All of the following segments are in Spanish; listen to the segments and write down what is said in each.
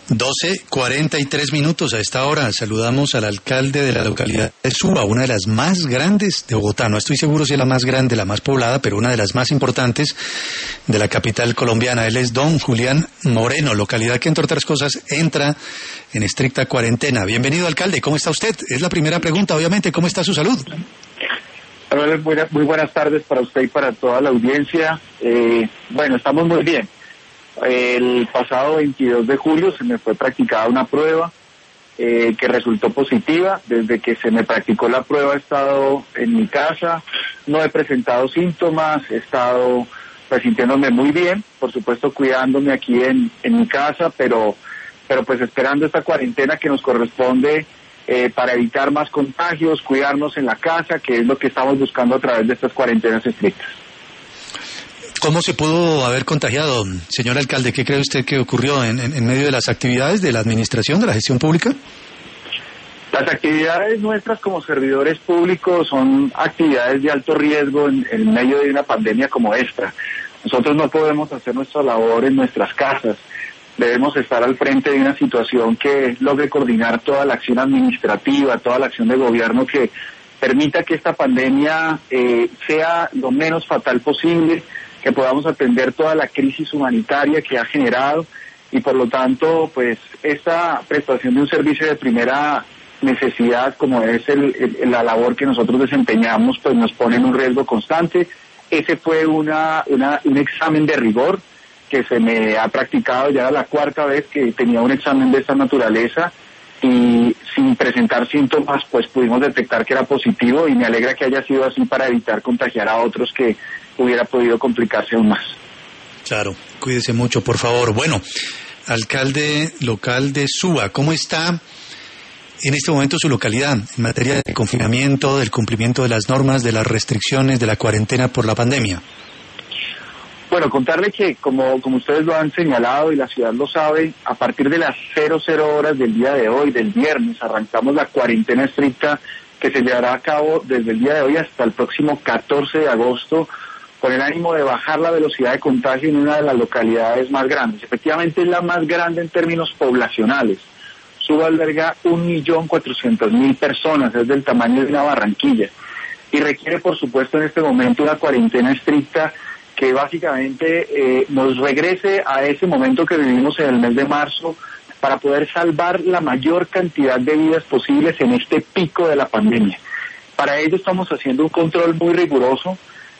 12:43 a esta hora. Saludamos al alcalde de la localidad de Suba, una de las más grandes de Bogotá. No estoy seguro si es la más grande, la más poblada, pero una de las más importantes de la capital colombiana. Él es don Julián Moreno, localidad que, entre otras cosas, entra en estricta cuarentena. Bienvenido, alcalde. ¿Cómo está usted? Es la primera pregunta, obviamente. ¿Cómo está su salud? Muy buenas tardes para usted y para toda la audiencia. Bueno, estamos muy bien. El pasado 22 de julio se me fue practicada una prueba que resultó positiva. Desde que se me practicó la prueba he estado en mi casa, no he presentado síntomas, he estado sintiéndome muy bien, por supuesto cuidándome aquí en mi casa, pero pues esperando esta cuarentena que nos corresponde para evitar más contagios, cuidarnos en la casa, que es lo que estamos buscando a través de estas cuarentenas estrictas. ¿Cómo se pudo haber contagiado, señor alcalde? ¿Qué cree usted que ocurrió en medio de las actividades de la administración, de la gestión pública? Las actividades nuestras como servidores públicos son actividades de alto riesgo en medio de una pandemia como esta. Nosotros no podemos hacer nuestra labor en nuestras casas. Debemos estar al frente de una situación que logre coordinar toda la acción administrativa, toda la acción de gobierno que permita que esta pandemia sea lo menos fatal posible, que podamos atender toda la crisis humanitaria que ha generado y por lo tanto pues esta prestación de un servicio de primera necesidad como es la labor que nosotros desempeñamos pues nos pone en un riesgo constante. Ese fue un examen de rigor que se me ha practicado, ya era la cuarta vez que tenía un examen de esta naturaleza y sin presentar síntomas pues pudimos detectar que era positivo y me alegra que haya sido así para evitar contagiar a otros que hubiera podido complicarse aún más. Claro, cuídese mucho, por favor. Bueno, alcalde local de Suba, ¿cómo está en este momento su localidad en materia de confinamiento, del cumplimiento de las normas, de las restricciones, de la cuarentena por la pandemia? Bueno, contarle que como ustedes lo han señalado y la ciudad lo sabe, a partir de las 00 horas del día de hoy, del viernes, arrancamos la cuarentena estricta que se llevará a cabo desde el día de hoy hasta el próximo 14 de agosto, con el ánimo de bajar la velocidad de contagio en una de las localidades más grandes. Efectivamente es la más grande en términos poblacionales. Suba alberga 1.400.000 personas, es del tamaño de una Barranquilla, y requiere por supuesto en este momento una cuarentena estricta que básicamente nos regrese a ese momento que vivimos en el mes de marzo para poder salvar la mayor cantidad de vidas posibles en este pico de la pandemia. Para ello estamos haciendo un control muy riguroso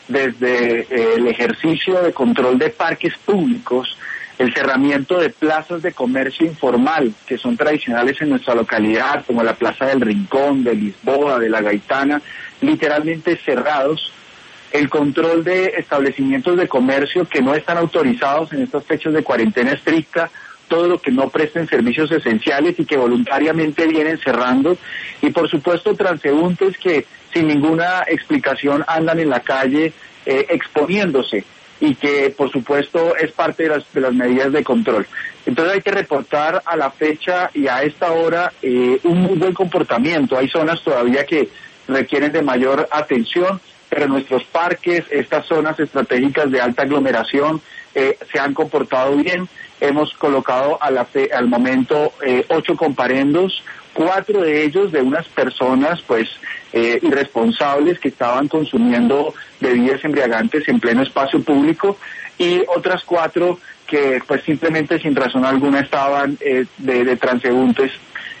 desde el ejercicio de control de parques públicos, el cerramiento de plazas de comercio informal que son tradicionales en nuestra localidad, como la Plaza del Rincón, de Lisboa, de La Gaitana, literalmente cerrados, el control de establecimientos de comercio que no están autorizados en estas fechas de cuarentena estricta, todo lo que no presten servicios esenciales y que voluntariamente vienen cerrando, y por supuesto transeúntes que sin ninguna explicación andan en la calle exponiéndose y que por supuesto es parte de las medidas de control. Entonces hay que reportar a la fecha y a esta hora un muy buen comportamiento. Hay zonas todavía que requieren de mayor atención, pero nuestros parques, estas zonas estratégicas de alta aglomeración se han comportado bien. Hemos colocado al momento 8 comparendos, 4 de ellos de unas personas pues irresponsables que estaban consumiendo bebidas embriagantes en pleno espacio público y otras 4 que pues simplemente sin razón alguna estaban de transeúntes.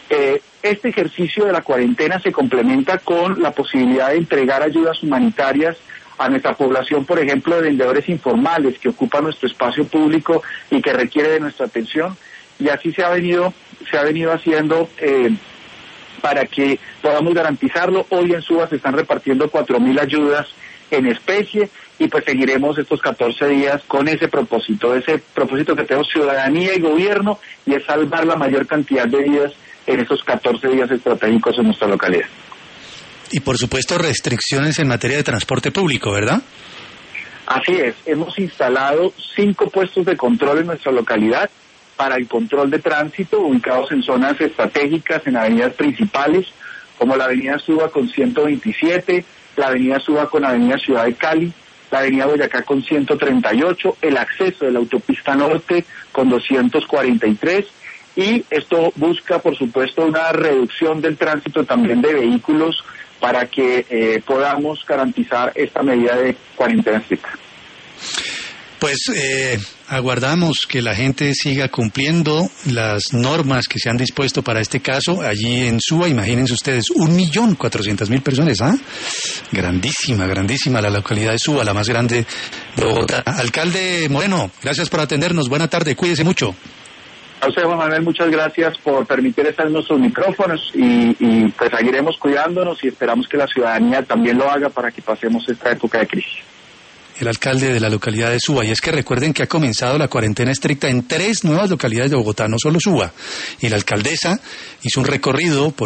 Este ejercicio de la cuarentena se complementa con la posibilidad de entregar ayudas humanitarias a nuestra población, por ejemplo, de vendedores informales que ocupan nuestro espacio público y que requiere de nuestra atención, y así se ha venido haciendo para que podamos garantizarlo. Hoy en Suba se están repartiendo 4.000 ayudas en especie y pues seguiremos estos 14 días con ese propósito que tenemos ciudadanía y gobierno, y es salvar la mayor cantidad de vidas en esos 14 días estratégicos en nuestra localidad. Y por supuesto restricciones en materia de transporte público, ¿verdad? Así es, hemos instalado 5 puestos de control en nuestra localidad para el control de tránsito, ubicados en zonas estratégicas, en avenidas principales, como la avenida Suba con 127, la avenida Suba con avenida Ciudad de Cali, la avenida Boyacá con 138, el acceso de la autopista norte con 243, y esto busca, por supuesto, una reducción del tránsito también de vehículos para que podamos garantizar esta medida de cuarentena estricta. Pues aguardamos que la gente siga cumpliendo las normas que se han dispuesto para este caso. Allí en Suba, imagínense ustedes, 1.400.000 personas, ¿ah? Grandísima la localidad de Suba, la más grande de Bogotá. Alcalde Moreno, gracias por atendernos, buena tarde, cuídese mucho. A usted, Juan Manuel, muchas gracias por permitir estar en nuestros micrófonos y pues seguiremos cuidándonos y esperamos que la ciudadanía también lo haga para que pasemos esta época de crisis. El alcalde de la localidad de Suba, y es que recuerden que ha comenzado la cuarentena estricta en 3 nuevas localidades de Bogotá, no solo Suba, y la alcaldesa hizo un recorrido por